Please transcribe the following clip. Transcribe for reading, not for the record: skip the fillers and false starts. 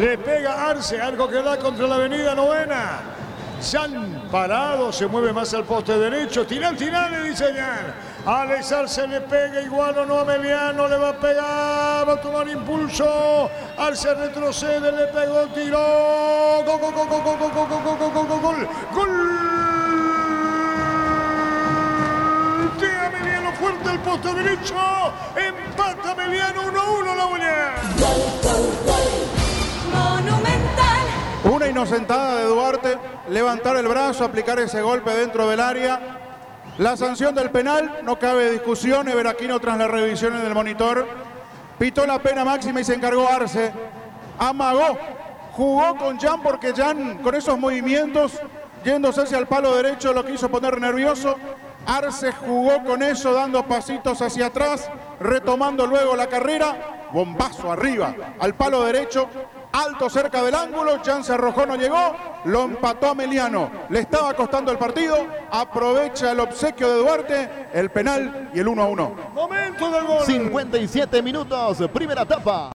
Le pega Arce, algo que da contra la avenida Novena. Jan parado, se mueve más al poste derecho. Tiran, le diseñan. Alex Arce le pega igual o no a Meliano, le va a pegar, va a tomar impulso. Arce retrocede, le pegó, tiró. Gol. Tira Meliano fuerte al poste derecho. Empata Meliano 1-1 la Uña. Monumental. Una inocentada de Duarte, levantar el brazo, aplicar ese golpe dentro del área. La sanción del penal, no cabe discusión. Everaquino, tras la revisión en el monitor, pitó la pena máxima y se encargó Arce. Amagó, jugó con Jan porque Jan, con esos movimientos, yéndose hacia el palo derecho, lo quiso poner nervioso. Arce jugó con eso, dando pasitos hacia atrás, retomando luego la carrera. Bombazo arriba, al palo derecho. Alto cerca del ángulo, Jan se arrojó, no llegó, lo empató a Meliano. Le estaba costando el partido, aprovecha el obsequio de Duarte, el penal y el 1-1. Momento del gol. 57 minutos, primera etapa.